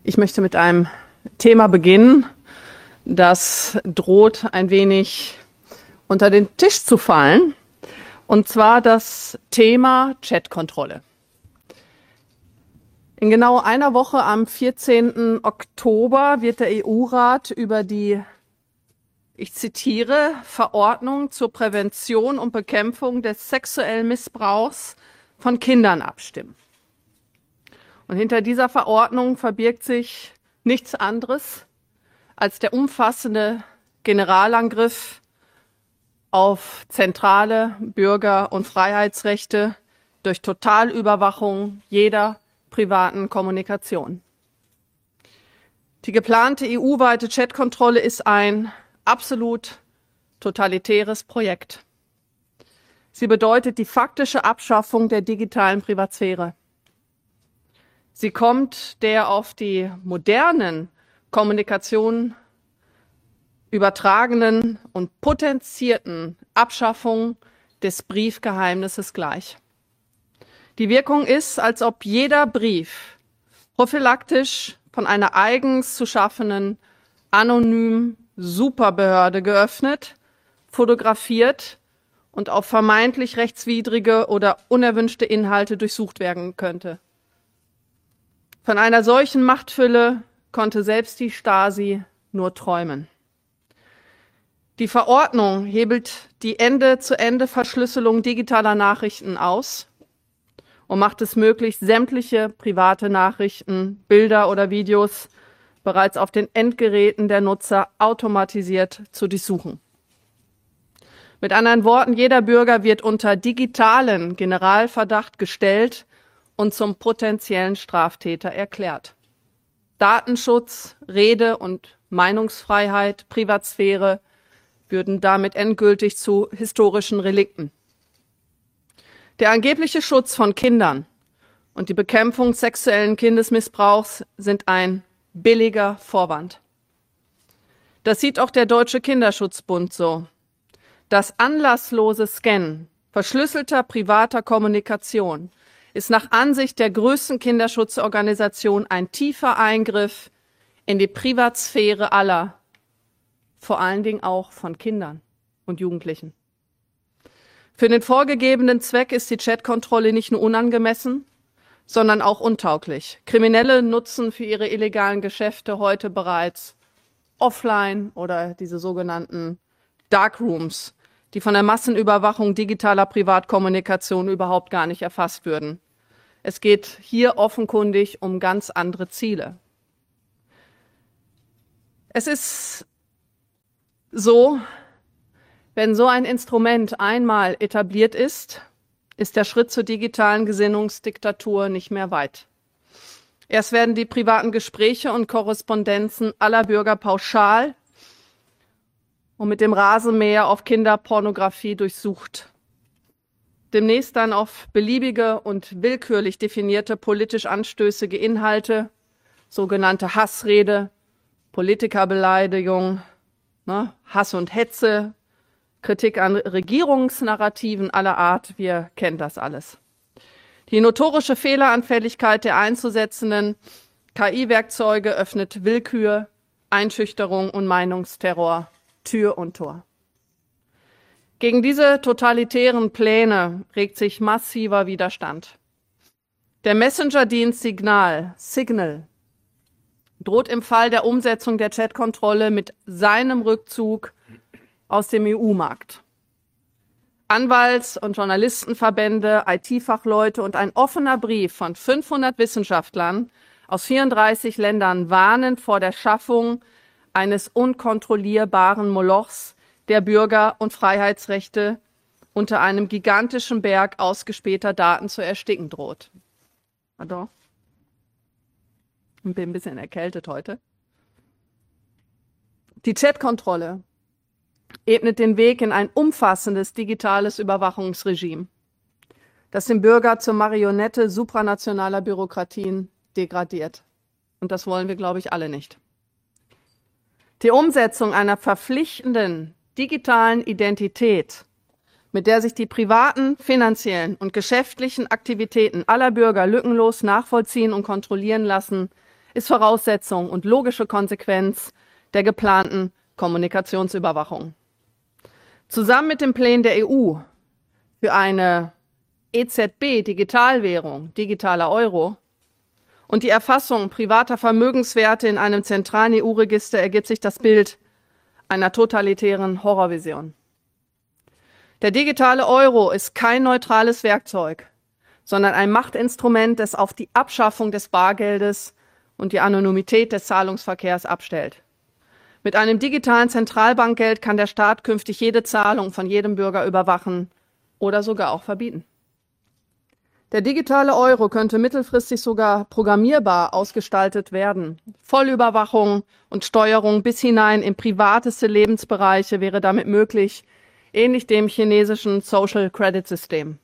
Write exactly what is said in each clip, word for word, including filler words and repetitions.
Ich möchte mit einem Thema beginnen, das droht ein wenig unter den Tisch zu fallen, und zwar das Thema Chatkontrolle. In genau einer Woche, am vierzehnten Oktober, wird der E U-Rat über die, ich zitiere, Verordnung zur Prävention und Bekämpfung des sexuellen Missbrauchs von Kindern abstimmen. Und hinter dieser Verordnung verbirgt sich nichts anderes als der umfassende Generalangriff auf zentrale Bürger- und Freiheitsrechte durch Totalüberwachung jeder privaten Kommunikation. Die geplante E U-weite Chatkontrolle ist ein absolut totalitäres Projekt. Sie bedeutet die faktische Abschaffung der digitalen Privatsphäre. Sie kommt der auf die modernen Kommunikationen übertragenen und potenzierten Abschaffung des Briefgeheimnisses gleich. Die Wirkung ist, als ob jeder Brief prophylaktisch von einer eigens zu schaffenden anonymen Superbehörde geöffnet, fotografiert und auf vermeintlich rechtswidrige oder unerwünschte Inhalte durchsucht werden könnte. Von einer solchen Machtfülle konnte selbst die Stasi nur träumen. Die Verordnung hebelt die Ende-zu-Ende-Verschlüsselung digitaler Nachrichten aus und macht es möglich, sämtliche private Nachrichten, Bilder oder Videos bereits auf den Endgeräten der Nutzer automatisiert zu durchsuchen. Mit anderen Worten, jeder Bürger wird unter digitalen Generalverdacht gestellt und zum potenziellen Straftäter erklärt. Datenschutz, Rede- und Meinungsfreiheit, Privatsphäre würden damit endgültig zu historischen Relikten. Der angebliche Schutz von Kindern und die Bekämpfung sexuellen Kindesmissbrauchs sind ein billiger Vorwand. Das sieht auch der Deutsche Kinderschutzbund so. Das anlasslose Scannen verschlüsselter privater Kommunikation ist nach Ansicht der größten Kinderschutzorganisation ein tiefer Eingriff in die Privatsphäre aller, vor allen Dingen auch von Kindern und Jugendlichen. Für den vorgegebenen Zweck ist die Chatkontrolle nicht nur unangemessen, sondern auch untauglich. Kriminelle nutzen für ihre illegalen Geschäfte heute bereits offline oder diese sogenannten Darkrooms, die von der Massenüberwachung digitaler Privatkommunikation überhaupt gar nicht erfasst würden. Es geht hier offenkundig um ganz andere Ziele. Es ist so, wenn so ein Instrument einmal etabliert ist, ist der Schritt zur digitalen Gesinnungsdiktatur nicht mehr weit. Erst werden die privaten Gespräche und Korrespondenzen aller Bürger pauschal und mit dem Rasenmäher auf Kinderpornografie durchsucht. Demnächst dann auf beliebige und willkürlich definierte politisch anstößige Inhalte, sogenannte Hassrede, Politikerbeleidigung, ne, Hass und Hetze, Kritik an Regierungsnarrativen aller Art, wir kennen das alles. Die notorische Fehleranfälligkeit der einzusetzenden K I-Werkzeuge öffnet Willkür, Einschüchterung und Meinungsterror Tür und Tor. Gegen diese totalitären Pläne regt sich massiver Widerstand. Der Messenger-Dienst Signal, Signal droht im Fall der Umsetzung der Chatkontrolle mit seinem Rückzug aus dem E U-Markt. Anwalts- und Journalistenverbände, I T-Fachleute und ein offener Brief von fünfhundert Wissenschaftlern aus vierunddreißig Ländern warnen vor der Schaffung eines unkontrollierbaren Molochs der Bürger- und Freiheitsrechte unter einem gigantischen Berg ausgespähter Daten zu ersticken droht. Pardon. Ich bin ein bisschen erkältet heute. Die Chatkontrolle ebnet den Weg in ein umfassendes digitales Überwachungsregime, das den Bürger zur Marionette supranationaler Bürokratien degradiert. Und das wollen wir, glaube ich, alle nicht. Die Umsetzung einer verpflichtenden digitalen Identität, mit der sich die privaten, finanziellen und geschäftlichen Aktivitäten aller Bürger lückenlos nachvollziehen und kontrollieren lassen, ist Voraussetzung und logische Konsequenz der geplanten Kommunikationsüberwachung. Zusammen mit den Plänen der E U für eine E Z B-Digitalwährung, digitaler Euro, und die Erfassung privater Vermögenswerte in einem zentralen E U-Register ergibt sich das Bild einer totalitären Horrorvision. Der digitale Euro ist kein neutrales Werkzeug, sondern ein Machtinstrument, das auf die Abschaffung des Bargeldes und die Anonymität des Zahlungsverkehrs abstellt. Mit einem digitalen Zentralbankgeld kann der Staat künftig jede Zahlung von jedem Bürger überwachen oder sogar auch verbieten. Der digitale Euro könnte mittelfristig sogar programmierbar ausgestaltet werden. Vollüberwachung und Steuerung bis hinein in privateste Lebensbereiche wäre damit möglich, ähnlich dem chinesischen Social Credit System.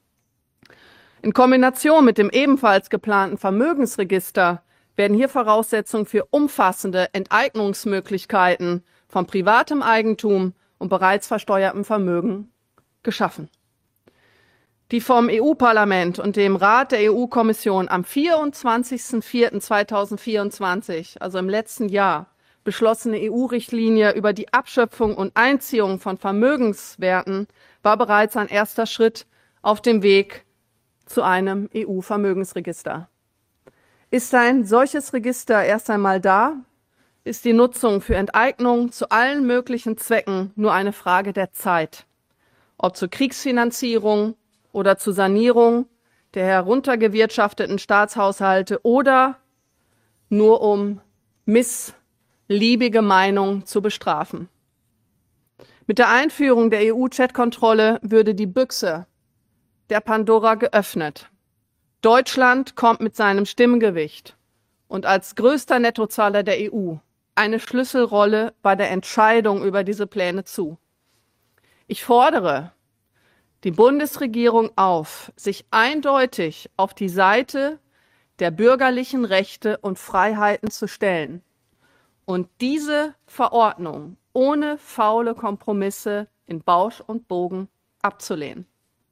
In Kombination mit dem ebenfalls geplanten Vermögensregister werden hier Voraussetzungen für umfassende Enteignungsmöglichkeiten von privatem Eigentum und bereits versteuertem Vermögen geschaffen. Die vom E U-Parlament und dem Rat der E U-Kommission am vierundzwanzigsten vierten zweitausendvierundzwanzig, also im letzten Jahr, beschlossene E U-Richtlinie über die Abschöpfung und Einziehung von Vermögenswerten war bereits ein erster Schritt auf dem Weg zu einem E U-Vermögensregister. Ist ein solches Register erst einmal da, ist die Nutzung für Enteignung zu allen möglichen Zwecken nur eine Frage der Zeit. Ob zur Kriegsfinanzierung oder zur Sanierung der heruntergewirtschafteten Staatshaushalte oder nur um missliebige Meinung zu bestrafen. Mit der Einführung der E U-Chat-Kontrolle würde die Büchse der Pandora geöffnet. Deutschland kommt mit seinem Stimmgewicht und als größter Nettozahler der E U eine Schlüsselrolle bei der Entscheidung über diese Pläne zu. Ich fordere die Bundesregierung auf, sich eindeutig auf die Seite der bürgerlichen Rechte und Freiheiten zu stellen und diese Verordnung ohne faule Kompromisse in Bausch und Bogen abzulehnen.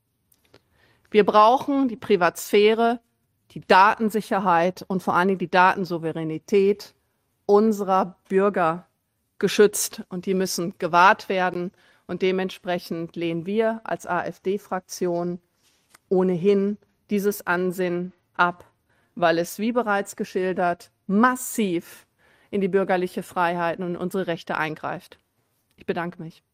Wir brauchen die Privatsphäre, die Datensicherheit und vor allen Dingen die Datensouveränität unserer Bürger geschützt und die müssen gewahrt werden. Und dementsprechend lehnen wir als AfD-Fraktion ohnehin dieses Ansinnen ab, weil es, wie bereits geschildert, massiv in die bürgerliche Freiheiten und unsere Rechte eingreift. Ich bedanke mich.